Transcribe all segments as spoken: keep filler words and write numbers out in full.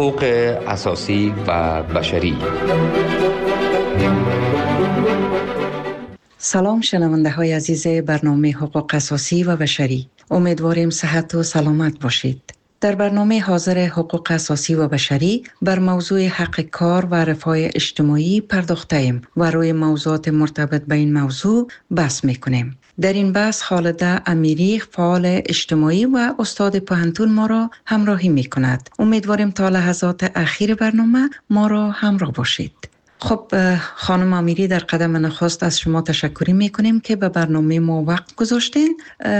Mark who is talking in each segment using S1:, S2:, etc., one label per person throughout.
S1: حقوق اساسی و بشری.
S2: سلام شنونده های عزیز برنامه حقوق اساسی و بشری. امیدواریم صحت و سلامت باشید. در برنامه حاضر حقوق اساسی و بشری بر موضوع حق کار و رفاه اجتماعی پرداخته ایم و روی موضوعات مرتبط به این موضوع بحث میکنیم. در این بحث خالده امیری، فعال اجتماعی و استاد پوهنتون ما را همراهی میکند. امیدواریم تا لحظات اخیر برنامه ما را همراه باشید. خب خانم امیری، در قدم نخست از شما تشکر میکنیم که به برنامه ما وقت گذاشتین.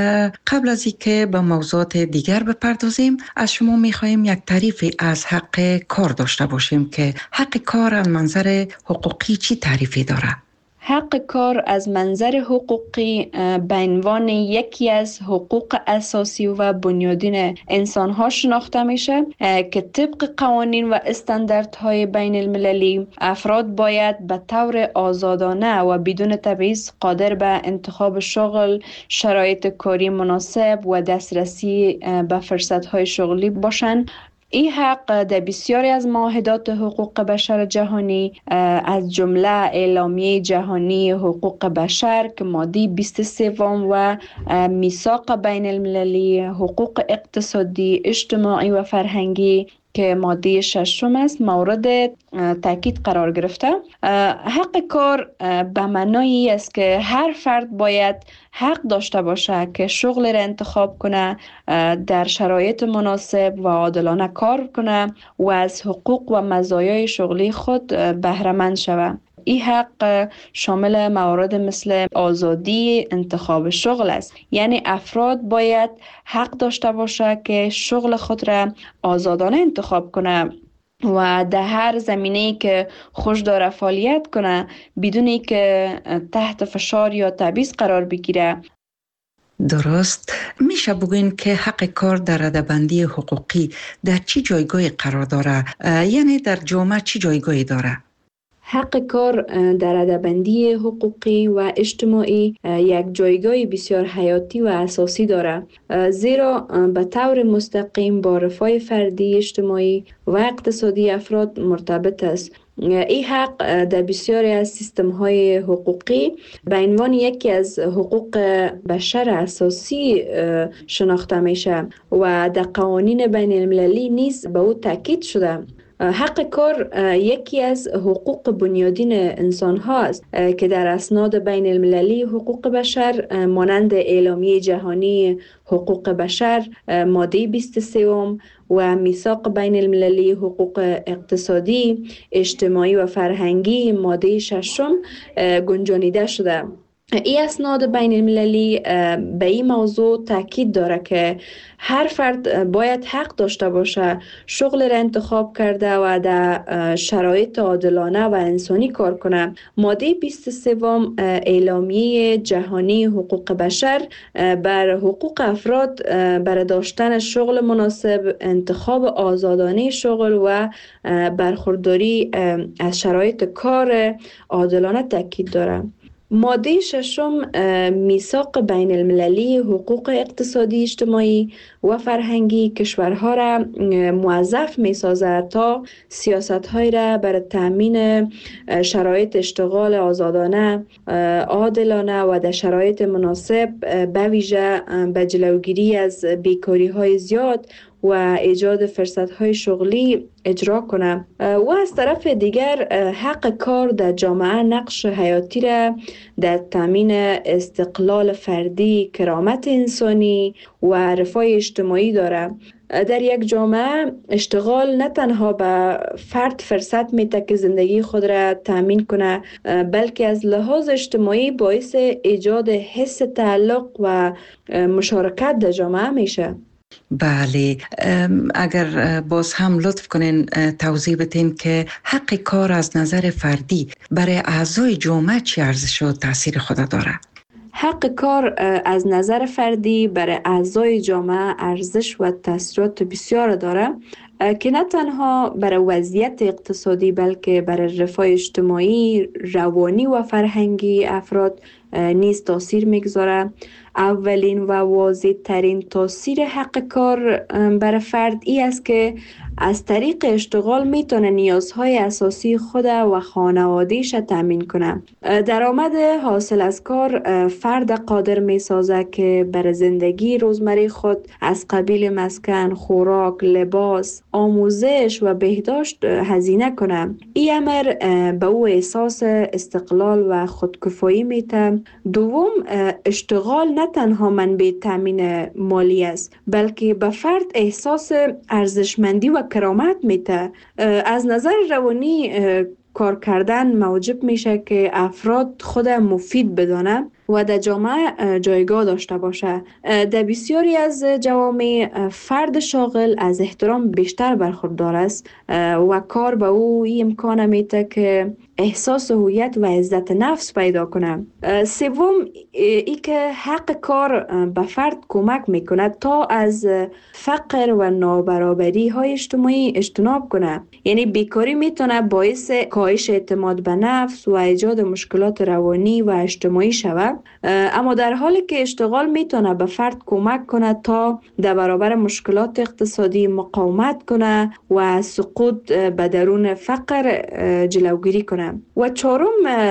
S2: قبل از اینکه به موضوعات دیگر بپردازیم، از شما میخواهیم یک تعریفی از حق کار داشته باشیم که حق کار از منظر حقوقی چی تعریفی داره؟
S3: حق کار از منظر حقوقی به عنوان یکی از حقوق اساسی و بنیادین انسان ها شناخته میشه که طبق قوانین و استانداردهای بین المللی افراد باید به طور آزادانه و بدون تبعیض قادر به انتخاب شغل، شرایط کاری مناسب و دسترسی به فرصتهای شغلی باشند. این حق در بسیاری از معاهدات حقوق بشر جهانی از جمله اعلامیه جهانی حقوق بشر که ماده بیست و سه و میثاق بین المللی حقوق اقتصادی، اجتماعی و فرهنگی که ماده ششم است مورد تاکید قرار گرفته. حق کار به معنای است که هر فرد باید حق داشته باشه که شغل را انتخاب کنه، در شرایط مناسب و عادلانه کار کنه و از حقوق و مزایای شغلی خود بهره مند شود. این حق شامل موارد مثل آزادی انتخاب شغل است، یعنی افراد باید حق داشته باشه که شغل خود را آزادانه انتخاب کنه و در هر زمینه‌ای که خوش داره فعالیت کنه بدون که تحت فشار یا تبعیض قرار بگیره.
S2: درست. میشه بگوین که حق کار در رده‌بندی حقوقی در چی جایگاهی قرار داره؟ یعنی در جامعه چی جایگاهی داره؟
S3: حق کار در رده‌بندی حقوقی و اجتماعی یک جایگاه بسیار حیاتی و اساسی دارد، زیرا به طور مستقیم با رفاه فردی، اجتماعی و اقتصادی افراد مرتبط است. این حق در بسیاری از سیستم‌های حقوقی به عنوان یکی از حقوق بشر اساسی شناخته میشه و در قوانین بین المللی نیز به او تاکید شده. حق کار یکی از حقوق بنیادین انسان ها است که در اسناد بین المللی حقوق بشر مانند اعلامیه جهانی حقوق بشر ماده بیست و سه و میثاق بین المللی حقوق اقتصادی، اجتماعی و فرهنگی ماده ششم گنجانیده شده. این اسناد بین المللی به این موضوع تاکید داره که هر فرد باید حق داشته باشه شغل را انتخاب کرده و در شرایط عادلانه و انسانی کار کنه. ماده بیست و سه اعلامیه جهانی حقوق بشر بر حقوق افراد بر داشتن شغل مناسب، انتخاب آزادانه شغل و برخورداری از شرایط کار عادلانه تاکید داره. ماده ششم میثاق بین المللی حقوق اقتصادی، اجتماعی و فرهنگی کشورها را موظف می سازد تا سیاست‌های را برای تأمین شرایط اشتغال آزادانه، عادلانه و در شرایط مناسب به ویژه به جلوگیری از بیکاری‌های زیاد و ایجاد فرصت‌های شغلی اجرا کنه. و از طرف دیگر حق کار در جامعه نقش حیاتی را در تامین استقلال فردی، کرامت انسانی و رفاه اجتماعی داره. در یک جامعه اشتغال نه تنها به فرد فرصت میده که زندگی خود را تامین کنه، بلکه از لحاظ اجتماعی باعث ایجاد حس تعلق و مشارکت در جامعه میشه.
S2: بله، اگر باز هم لطف کنین توضیح بدین که حق کار از نظر فردی برای اعضای جامعه چه ارزش و تاثیر خود داره؟
S3: حق کار از نظر فردی برای اعضای جامعه ارزش و تاثیرات بسیار داره که نه تنها برای وضعیت اقتصادی بلکه برای رفاه اجتماعی، روانی و فرهنگی افراد نیز تاثیر میگذاره. اولین و واضح ترین تاثیر حق کار بر فرد ای است که از طریق اشتغال میتونه نیازهای اساسی خود و خانوادهش تامین کنه. درآمد حاصل از کار فرد قادر میسازه که بر زندگی روزمره خود از قبیل مسکن، خوراک، لباس، آموزش و بهداشت هزینه کنه. این امر به او احساس استقلال و خودکفایی میده. دوم، اشتغال نه تنها منبع تامین مالی است، بلکه به فرد احساس ارزشمندی و کرامت میده. از نظر روانی کار کردن موجب میشه که افراد خود مفید بدانه و در جامعه جایگاه داشته باشه. در بسیاری از جوامع فرد شاغل از احترام بیشتر برخوردار است و کار به او این امکان میده که احساس هویت و عزت نفس پیدا کنه. سوم، ای که حق کار به فرد کمک میکنه تا از فقر و نابرابری های اجتماعی اجتناب کنه. یعنی بیکاری میتونه باعث کاهش اعتماد به نفس و ایجاد مشکلات روانی و اجتماعی شود، اما در حالی که اشتغال میتونه به فرد کمک کنه تا در برابر مشکلات اقتصادی مقاومت کنه و سقوط به درون فقر جلوگیری کنه. و چهارم،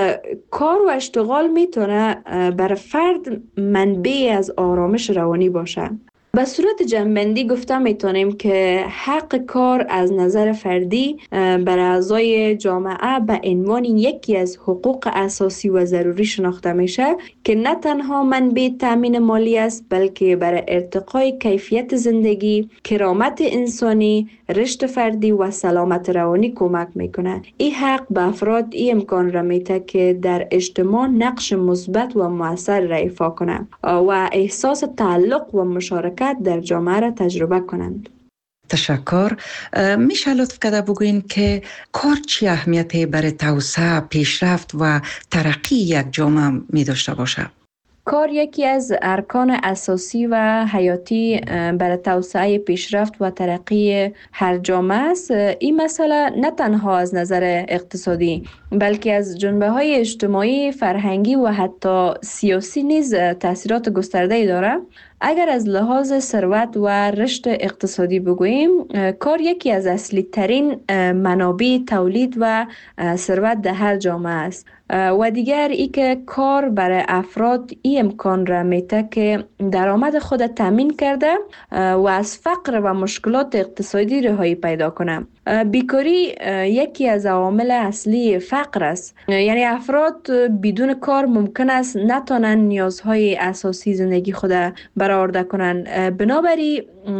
S3: کار و اشتغال میتونه بر فرد منبع از آرامش روانی باشه. به صورت جنبندی گفته میتونیم که حق کار از نظر فردی بر اعضای جامعه به عنوان یکی از حقوق اساسی و ضروری شناخته میشه که نه تنها منبع تامین مالی است، بلکه بر ارتقای کیفیت زندگی، کرامت انسانی، رشد فردی و سلامت روانی کمک میکنه. این حق به افراد این امکان را میده که در اجتماع نقش مثبت و مؤثر را ایفا کنند و احساس تعلق و مشارکت در جامعه را تجربه کنند.
S2: تشکر. میشه لطف کرده بگوین که کار چی اهمیتی برای توسعه، پیشرفت و ترقی یک جامعه می داشته باشه؟
S3: کار یکی از ارکان اساسی و حیاتی برای توسعه، پیشرفت و ترقی هر جامعه است. این مسئله نه تنها از نظر اقتصادی بلکه از جنبه‌های اجتماعی، فرهنگی و حتی سیاسی نیز تاثیرات گسترده‌ای دارد. اگر از لحاظ ثروت و رشد اقتصادی بگوییم، کار یکی از اصلی ترین منابع تولید و ثروت در هر جامعه است. و دیگر ای که کار برای افراد این امکان را میده که درآمد خود تامین کرده و از فقر و مشکلات اقتصادی رهایی پیدا کنه. بیکاری یکی از عوامل اصلی فقر است. یعنی افراد بدون کار ممکن است نتوانند نیازهای اساسی زندگی خود برآورده کنند. بنابراین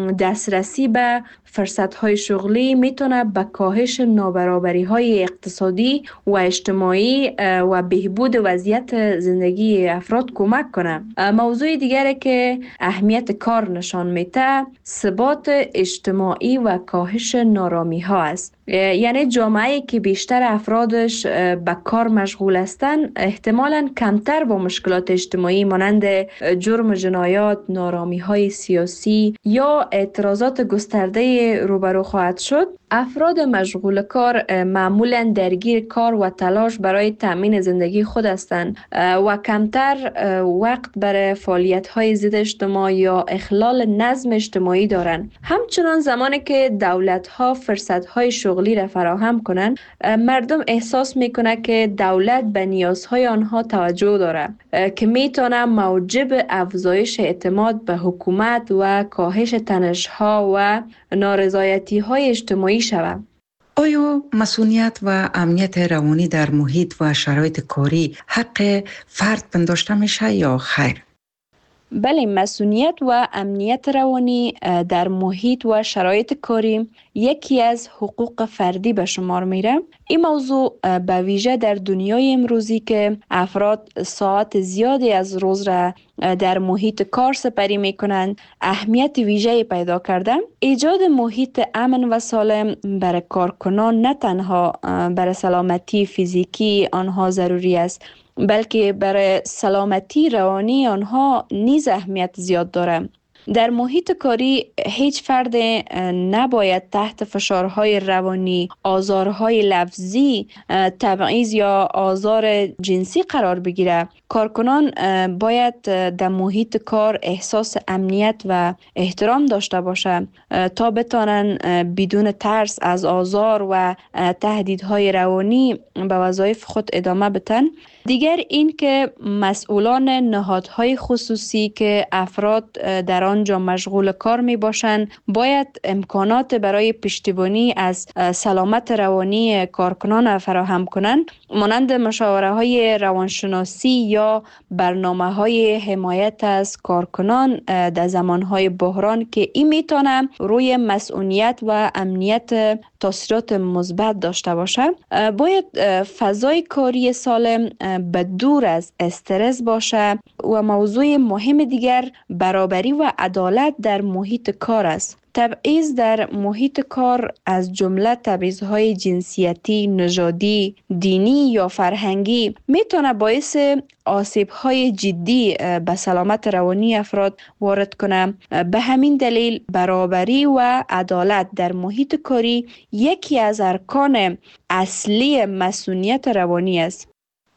S3: دسترسی به فرصت‌های شغلی میتونه به کاهش نابرابری‌های اقتصادی و اجتماعی و بهبود وضعیت زندگی افراد کمک کنه. موضوع دیگری که اهمیت کار نشان میده، ثبات اجتماعی و کاهش نارامی‌ها است. یعنی جامعه‌ای که بیشتر افرادش به کار مشغول هستند، احتمالاً کمتر با مشکلات اجتماعی مانند جرم و جنایات، نارامی‌های سیاسی یا اعتراضات گسترده روبرو خواهد شد. افراد مشغول کار معمولاً درگیر کار و تلاش برای تامین زندگی خود هستند و کمتر وقت برای فعالیت‌های ضد اجتماع یا اخلال نظم اجتماعی دارند. همچنان زمانی که دولت‌ها فرصت‌های شغلی را فراهم کنند، مردم احساس می‌کنند که دولت به نیازهای آنها توجه دارد که می‌تواند موجب افزایش اعتماد به حکومت و کاهش تنش‌ها و نارضایتی‌های اجتماعی شود.
S2: آیا مسئولیت و امنیت روانی در محیط و شرایط کاری حق فرد پنداشته میشه یا خیر؟
S3: بله، مسئولیت و امنیت روانی در محیط و شرایط کاری یکی از حقوق فردی به شمار میره. این موضوع به ویژه در دنیای امروزی که افراد ساعت زیادی از روز را در محیط کار سپری میکنند اهمیت ویژه‌ای پیدا کرده. ایجاد محیط امن و سالم برای کارکنان نه تنها برای سلامتی فیزیکی آنها ضروری است، بلکه برای سلامتی روانی آنها نیز اهمیت زیاد دارد. در محیط کاری هیچ فرد نباید تحت فشارهای روانی، آزارهای لفظی، تبعیض یا آزار جنسی قرار بگیره. کارکنان باید در محیط کار احساس امنیت و احترام داشته باشه تا بتانن بدون ترس از آزار و تهدیدهای روانی به وظایف خود ادامه بدن. دیگر این که مسئولان نهادهای خصوصی که افراد در آنجا مشغول کار می باشند باید امکانات برای پشتیبانی از سلامت روانی کارکنان فراهم کنند، مانند مشاوره های روانشناسی یا برنامه های حمایت از کارکنان در زمان های بحران که این میتونه روی مسئولیت و امنیت تاثیرات مثبت داشته باشه. باید فضای کاری سالم به دور از استرس باشه و موضوع مهم دیگر برابری و عدالت در محیط کار است. تبعیض در محیط کار از جمله تبعیض‌های جنسیتی، نژادی، دینی یا فرهنگی میتونه باعث آسیب‌های جدی به سلامت روانی افراد وارد کنه. به همین دلیل برابری و عدالت در محیط کاری یکی از ارکان اصلی مسئولیت روانی است.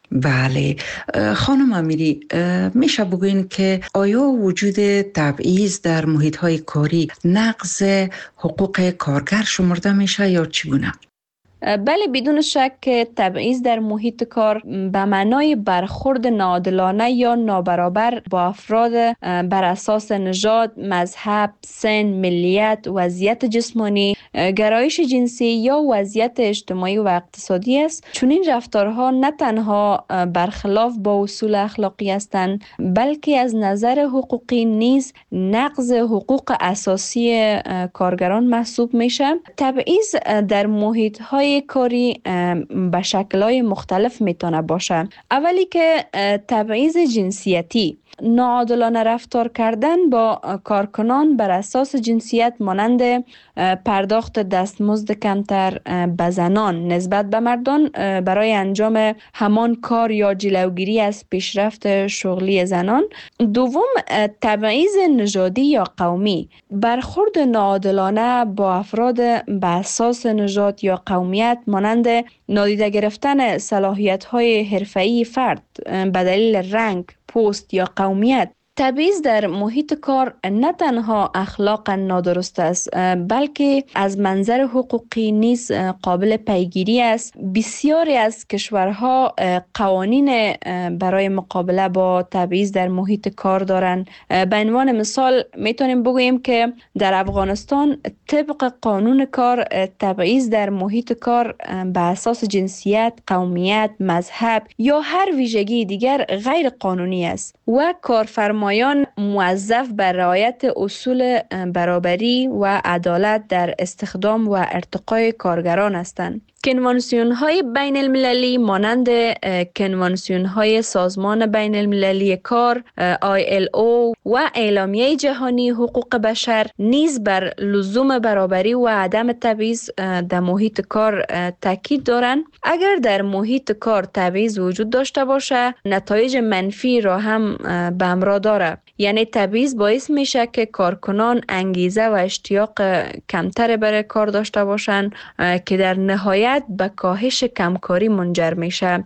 S2: بله خانم امیری، میشه بگوین که آیا وجود تبعیض در محیط‌های کاری نقض حقوق کارگر شمرده میشه یا چگونه؟
S3: بله، بدون شک که تبعیض در محیط کار به معنای برخورد ناعادلانه یا نابرابر با افراد بر اساس نژاد، مذهب، سن، ملیت، وضعیت جسمانی، گرایش جنسی یا وضعیت اجتماعی و اقتصادی است. چون این رفتارها نه تنها برخلاف با اصول اخلاقی هستند، بلکه از نظر حقوقی نیز نقض حقوق اساسی کارگران محسوب میشه. تبعیض در محیط‌های کاری به شکل‌های مختلف میتونه باشه. اولی که تبعیض جنسیتی، ناعادلانه رفتار کردن با کارکنان بر اساس جنسیت مانند پرداخت دستمزد کمتر به زنان نسبت به مردان برای انجام همان کار یا جلوگیری از پیشرفت شغلی زنان. دوم، تبعیض نژادی یا قومی، برخورد ناعادلانه با افراد به اساس نژاد یا قومیت مانند نادیده گرفتن صلاحیت‌های حرفه‌ای فرد به دلیل رنگ، پوست یا قومیت. تبعیض در محیط کار نه تنها اخلاقا نادرست است، بلکه از منظر حقوقی نیز قابل پیگیری است. بسیاری از کشورها قوانین برای مقابله با تبعیض در محیط کار دارند. به عنوان مثال میتونیم بگوییم که در افغانستان طبق قانون کار تبعیض در محیط کار به اساس جنسیت، قومیت، مذهب یا هر ویژگی دیگر غیر قانونی است و کارفرما مایان موظف بر رعایت اصول برابری و عدالت در استخدام و ارتقای کارگران هستند. کنوانسیون های بین المللی مانند کنوانسیون های سازمان بین المللی کار آی ال او و اعلامیه جهانی حقوق بشر نیز بر لزوم برابری و عدم تبعیض در محیط کار تاکید دارند. اگر در محیط کار تبعیض وجود داشته باشه، نتایج منفی را هم به همراه داره. یعنی تبعیض باعث میشه که کارکنان انگیزه و اشتیاق کمتر برای کار داشته باشند که در نهایت به کاهش کمکاری منجر میشه.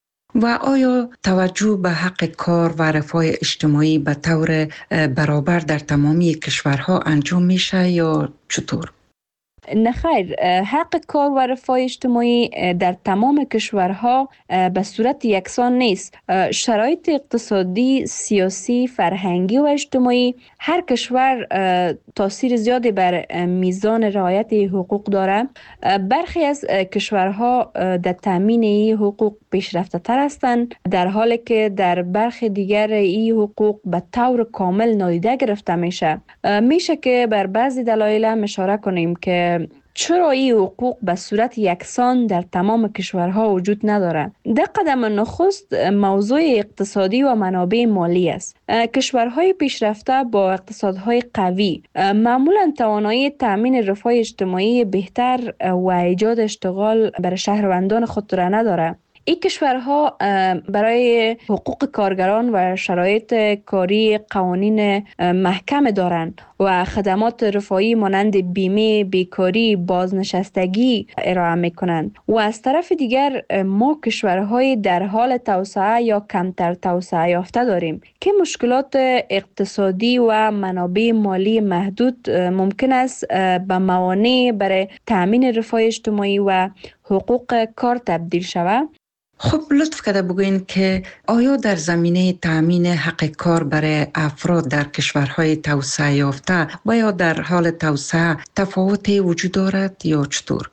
S2: و آیا توجه به حق کار و رفاه اجتماعی به طور برابر در تمامی کشورها انجام میشه یا چطور؟
S3: نه خیر، حق کار و رفاه اجتماعی در تمام کشورها به صورت یکسان نیست. شرایط اقتصادی، سیاسی، فرهنگی و اجتماعی هر کشور تاثیر زیادی بر میزان رعایت حقوق داره. برخی از کشورها در تامین این حقوق پیشرفته تر هستند، در حالی که در برخی دیگر این حقوق به طور کامل نادیده گرفته میشه. میشه که بر بعضی دلایل هم اشاره کنیم که چرا این حقوق به صورت یکسان در تمام کشورها وجود ندارد. در قدم نخست موضوع اقتصادی و منابع مالی است. کشورهای پیشرفته با اقتصادهای قوی معمولا توانایی تامین رفاه اجتماعی بهتر و ایجاد اشتغال برای شهروندان خود را ندارد. این کشورها برای حقوق کارگران و شرایط کاری قوانین محکم دارند و خدمات رفاهی مانند بیمه، بیکاری، بازنشستگی ارائه میکنند. و از طرف دیگر ما کشورهای در حال توسعه یا کمتر توسعه یافته داریم که مشکلات اقتصادی و منابع مالی محدود ممکن است به موانع برای تأمین رفاه اجتماعی و حقوق کار تبدیل شود.
S2: خب لطف کرده بگوین که آیا در زمینه تأمین حق کار برای افراد در کشورهای توسعه یافته و یا در حال توسعه تفاوتی وجود دارد یا چطور؟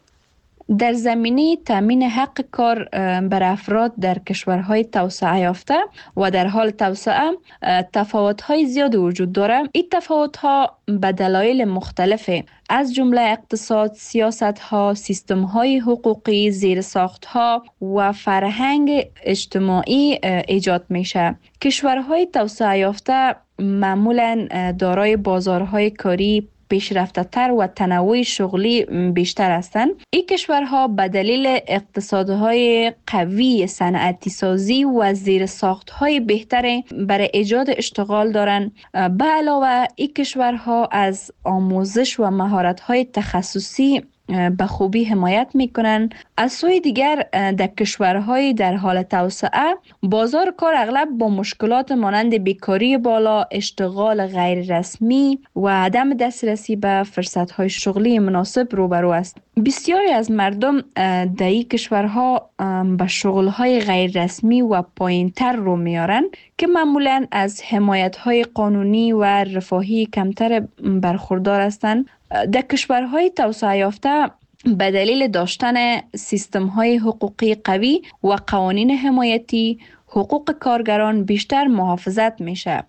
S3: در زمینه تأمین حق کار بر افراد در کشورهای توسعه یافته و در حال توسعه تفاوت‌های زیاد وجود دارد. این تفاوت‌ها به دلایل مختلفه، از جمله اقتصاد، سیاست‌ها، سیستم‌های حقوقی، زیرساخت‌ها و فرهنگ اجتماعی ایجاد میشه. کشورهای توسعه یافته معمولاً دارای بازارهای کاری پیشرفته تر و تنوع شغلی بیشتر هستند. این کشورها به دلیل اقتصادهای قوی، صنعتی سازی و زیرساختهای بهتر برای ایجاد اشتغال دارند. به علاوه این کشورها از آموزش و مهارت‌های تخصصی به خوبی حمایت میکنن. از سوی دیگر در کشورهای در حال توسعه بازار کار اغلب با مشکلات مانند بیکاری بالا، اشتغال غیر رسمی و عدم دسترسی به فرصتهای شغلی مناسب روبرو است. بسیاری از مردم در این کشورها به شغلهای غیر رسمی و پایینتر رو میارن که معمولاً از حمایتهای قانونی و رفاهی کمتر برخوردار هستند. در کشورهای توسعه یافته به دلیل داشتن سیستم‌های حقوقی قوی و قوانین حمایتی، حقوق کارگران بیشتر محافظت میشه.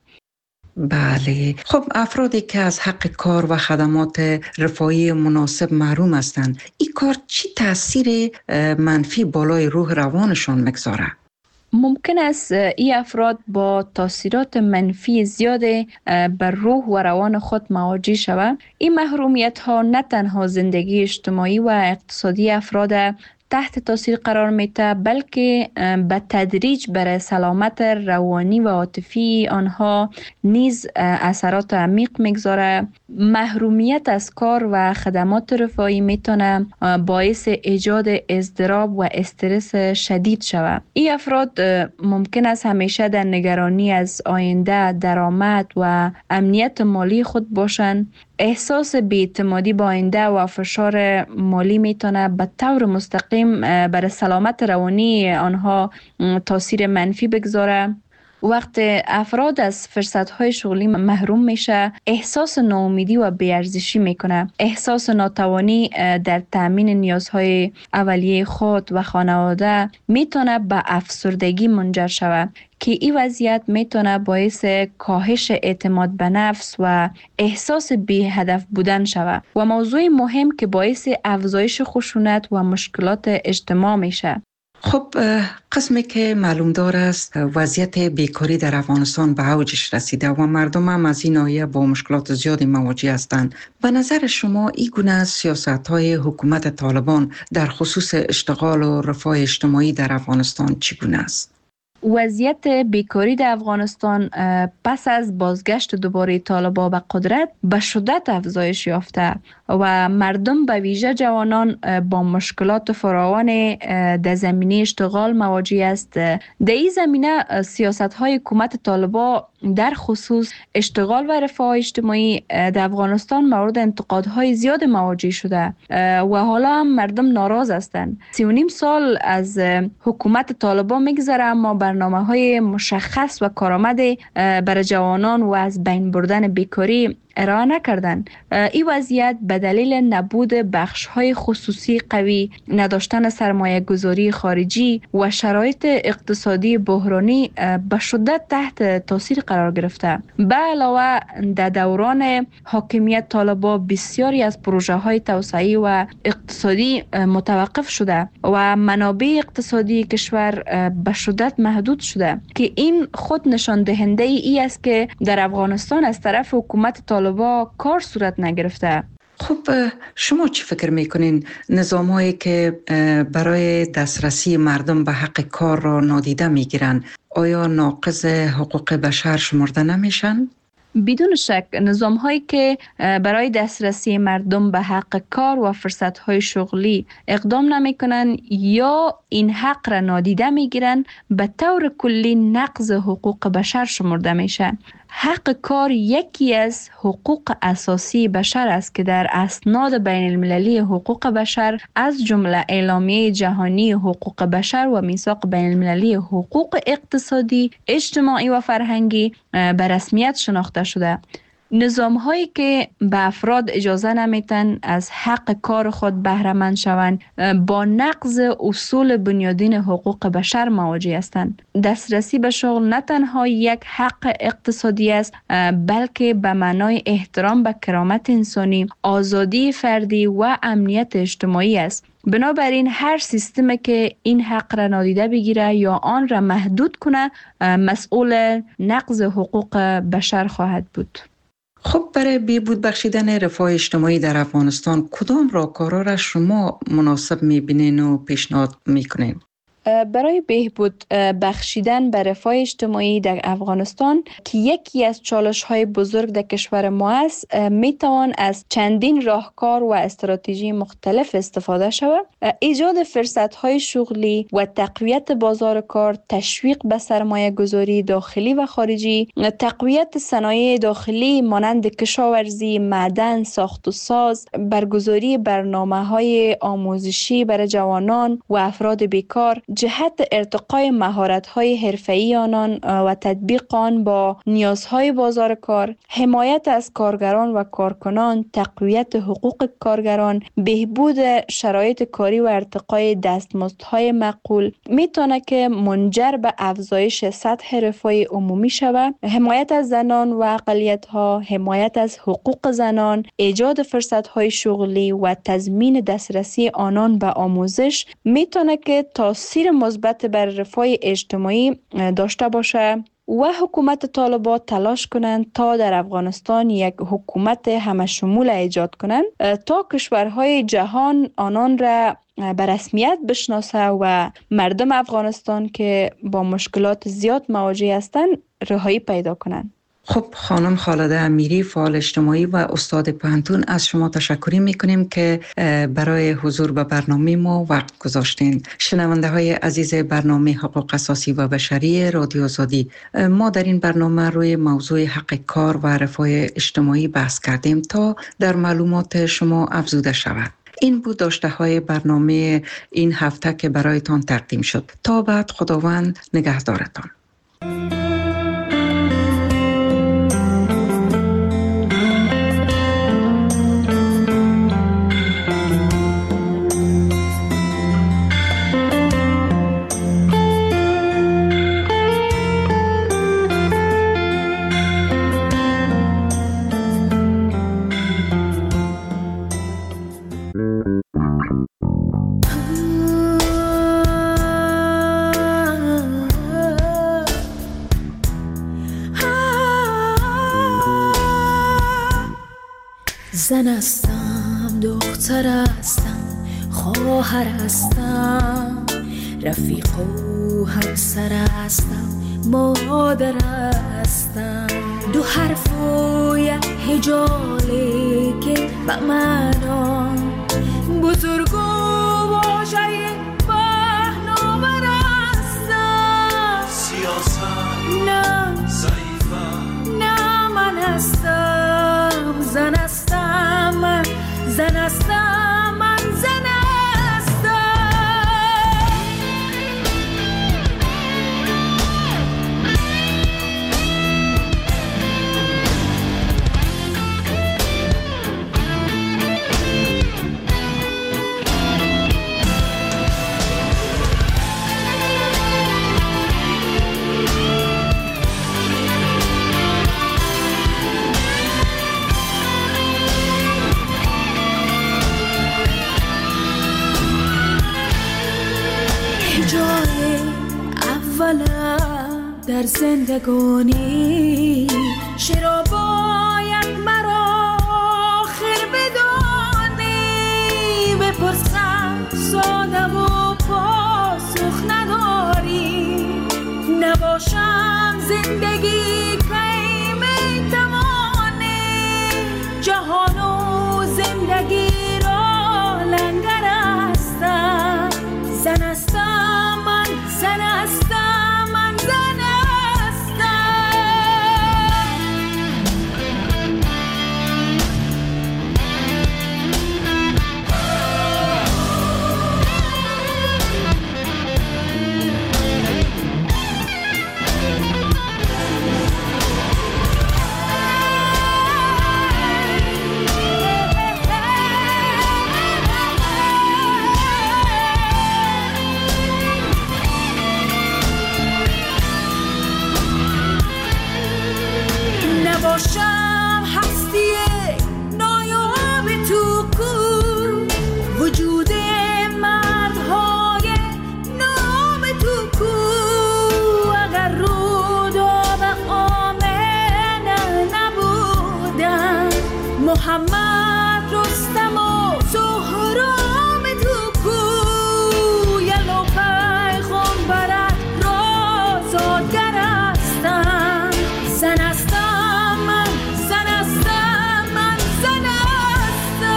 S2: بله، خب افرادی که از حق کار و خدمات رفاهی مناسب محروم هستند، این کار چی تاثیر منفی بالای روح روانشان میگذاره؟
S3: ممکن است این افراد با تاثیرات منفی زیاد بر روح و روان خود مواجه شوند. این محرومیت ها نه تنها زندگی اجتماعی و اقتصادی افراد تحت تاثیر قرار میده، بلکه به تدریج بر سلامت روانی و عاطفی آنها نیز اثرات عمیق میگذاره. محرومیت از کار و خدمات رفاهی میتونه باعث ایجاد اضطراب و استرس شدید شود. این افراد ممکن است همیشه در نگرانی از آینده، درآمد و امنیت مالی خود باشند. احساس بی‌اعتمادی با آینده و فشار مالی میتونه به طور مستقیم بر سلامت روانی آنها تاثیر منفی بگذاره. وقت افراد از فرصت‌های شغلی محروم میشه، احساس ناامیدی و بی‌ارزشی میکنه. احساس ناتوانی در تأمین نیازهای اولیه خود و خانواده میتونه به افسردگی منجر شود که این وضعیت میتونه باعث کاهش اعتماد به نفس و احساس بی هدف بودن شود و موضوع مهم که باعث افزایش خشونت و مشکلات اجتماع میشه.
S2: خب قسمی که معلوم دار است وضعیت بیکاری در افغانستان به اوجش رسیده و مردم هم از این ناحیه با مشکلات زیادی مواجه هستند. به نظر شما این گونه سیاست‌های حکومت طالبان در خصوص اشتغال و رفاه اجتماعی در افغانستان چگونه است؟
S3: وضعیت بیکاری در افغانستان پس از بازگشت دوباره طالبان به قدرت به شدت افزایش یافته و مردم به ویژه جوانان با مشکلات فراوان در زمینه اشتغال مواجه است. در این زمینه سیاست‌های حکومت طالبان در خصوص اشتغال و رفاه اجتماعی در افغانستان مورد انتقادهای زیاد مواجه شده و حالا هم مردم ناراض هستند. سی و نیم سال از حکومت طالبان میگذره اما برنامه‌های مشخص و کارآمد برای جوانان و از بین بردن بیکاری ارائه نکردن. این وضعیت به دلیل نبود بخش‌های خصوصی قوی، نداشتن سرمایه گذاری خارجی و شرایط اقتصادی بحرانی به شدت تحت تاثیر قرار گرفته. به علاوه در دوران حاکمیت طالبان بسیاری از پروژه‌های توسعه‌ای و اقتصادی متوقف شده و منابع اقتصادی کشور به شدت محدود شده که این خود نشان دهنده ای است که در افغانستان از طرف حکومت طالبان با کار صورت نگرفته.
S2: خب شما چی فکر میکنین نظام هایی که برای دسترسی مردم به حق کار را نادیده میگیرن آیا ناقض حقوق بشر شمرده نمیشن؟
S3: بدون شک نظام هایی که برای دسترسی مردم به حق کار و فرصت های شغلی اقدام نمی کنن یا این حق را نادیده می گیرن به طور کلی نقض حقوق بشر شمرده میشه. حق کار یکی از حقوق اساسی بشر است که در اسناد بین المللی حقوق بشر از جمله اعلامیه جهانی حقوق بشر و میثاق بین المللی حقوق اقتصادی، اجتماعی و فرهنگی به رسمیت شناخته شده. نظام هایی که به افراد اجازه نمیتن از حق کار خود بهره مند شوند با نقض اصول بنیادین حقوق بشر مواجه هستند. دسترسی به شغل نه تنها یک حق اقتصادی است بلکه به معنای احترام به کرامت انسانی، آزادی فردی و امنیت اجتماعی است. بنابراین هر سیستمی که این حق را نادیده بگیره یا آن را محدود کنه مسئول نقض حقوق بشر خواهد بود.
S2: خب برای بهبود بخشیدن رفاه اجتماعی در افغانستان کدام راهکارها را شما مناسب می‌بینین و پیشنهاد می‌کنین؟
S3: برای بهبود بخشیدن به رفاه اجتماعی در افغانستان که یکی از چالش‌های بزرگ در کشور ما است، میتوان از چندین راهکار و استراتژی مختلف استفاده شود. ایجاد فرصت‌های شغلی و تقویت بازار کار، تشویق به سرمایه گذاری داخلی و خارجی، تقویت صنایع داخلی مانند کشاورزی، معدن، ساخت و ساز، برگزاری برنامه‌های آموزشی برای جوانان و افراد بیکار، جهت ارتقای مهارت‌های حرفه‌ای آنان و تطبیق آن با نیازهای بازار کار، حمایت از کارگران و کارکنان، تقویت حقوق کارگران، بهبود شرایط کاری و ارتقای دستمزدهای معقول میتونه که منجر به افزایش سطح رفاه عمومی شود. حمایت از زنان و اقلیت‌ها، حمایت از حقوق زنان، ایجاد فرصت‌های شغلی و تضمین دسترسی آنان به آموزش میتونه که تاثیر مثبت بر رفاه اجتماعی داشته باشه و حکومت طالبان تلاش کنند تا در افغانستان یک حکومت همه شمول ایجاد کنند تا کشورهای جهان آنان را به رسمیت بشناسه و مردم افغانستان که با مشکلات زیاد مواجه هستند رهایی پیدا کنند.
S2: خب خانم خالده امیری، فعال اجتماعی و استاد پوهنتون، از شما تشکر میکنیم که برای حضور به برنامه ما وقت گذاشتین. شنونده های عزیز برنامه حقوق اساسی و بشری رادیو آزادی، ما در این برنامه روی موضوع حق کار و رفاه اجتماعی بحث کردیم تا در معلومات شما افزوده شود. این بود داشته های برنامه این هفته که برایتان تقدیم شد. تا بعد، خداوند نگهدارتان.
S4: زن هستم، دختر هستم، خواهر هستم، رفیق و همسر هستم، مادر هستم. دو حرف و یک هجاله که به معنا بزرگ و واژه پهناور هستم.
S5: سیاست
S4: نه
S5: ضعیفم،
S4: نه من هستم، زن هستم، من زن هستم، من زن هستم. جای اولم در زندگانی چرا باید مرا آخر بدانی؟ زندگی کی میتوانی جهان و زندگی را لنگر هستم. زن هستم من، زن هستم من، زن نباشم هستی نایاب تو کو، وجود مردهای نام تو کو. اگر رود و به آمنه نبودن، محمد رستم و سهرام تو کو. یلو پیغمبرت را زادگر هستم. زن هستم من، زن هستم من، زن هستم.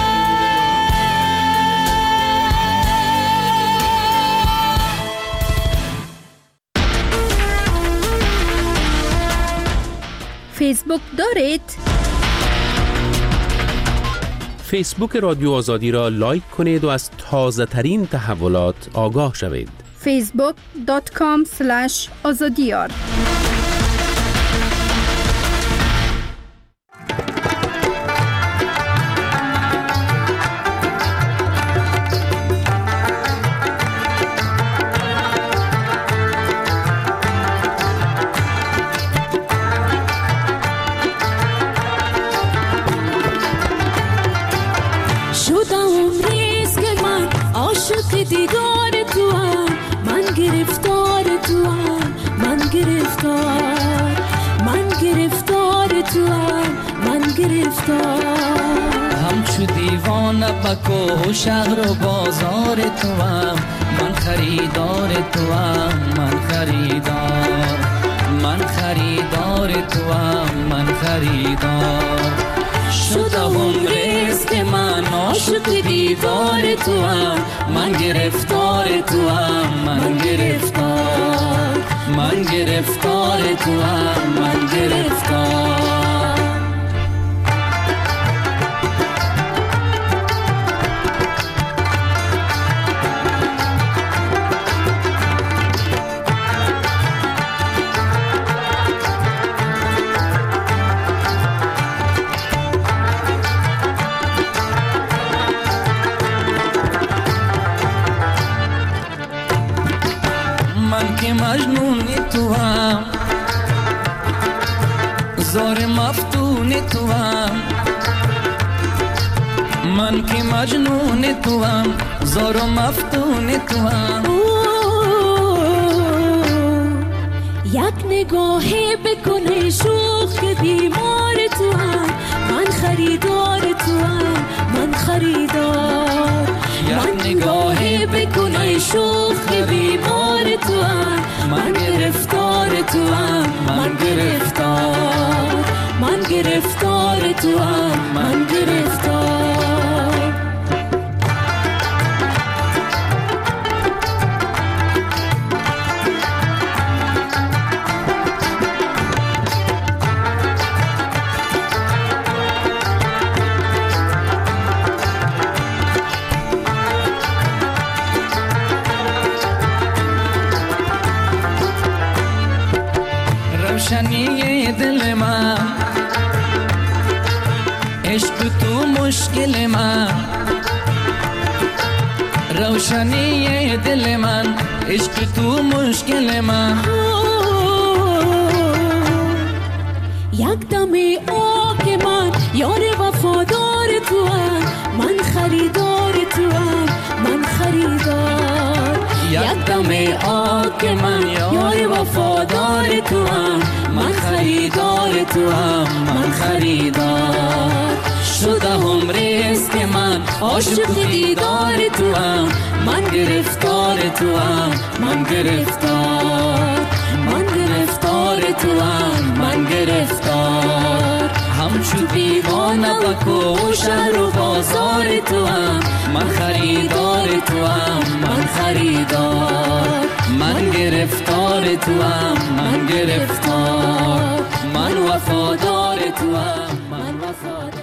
S6: فیسبوک دارید؟
S7: فیسبوک رادیو آزادی را لایک کنید و از تازه ترین تحولات آگاه شوید.
S6: فیسبوک دات کام اسلش آزادیار.
S4: دیدار تو هم، من گرفتار تو هم، من گرفتار، من گرفتار تو هم، من گرفتار.
S8: همچو دیوانه بکو شهر و بازار تو هم، من خریدار تو هم، من خریدار، من خریدار تو هم، من خریدار. شدم رزق من عاشق دیدار تو هم، من گرفتار تو هم، من گرفتار، من گرفتار تو هم، من گرفتار. مجنون تو هم، زار مفتون تو هم، من که مجنون تو هم، زار و مفتون تو هم.
S4: یک نگاهی بکنه شوخ بیمار تو هم، من خریدار تو هم، من خریدار. یک نگاهی بکنه شوخ بیمار تو هم، من گرفتار تو هم، من گرفتار، من گرفتار تو هم، من گرفتار.
S8: روشنی دل من، عشق تو مشکل من. روشنی دل من، عشق تو مشکل من.
S4: یک دم آک من، یار وفادار تو هم، من خریدار تو هم، من خریدار. یک دم آک من، یار وفادار تو هم، من خریدار تو هم، من خریدار. شده هم رزق من عاشق دیدار تو هم، من گرفتار تو هم، من گرفتار، من گرفتار
S8: تو هم من گرفتار، همچو دیوانه بکو شهر و بازار تو هم من خریدار تو هم من خریدار، من گرفتار تو هم من گرفتار، من وفادار تو هم من وفادار.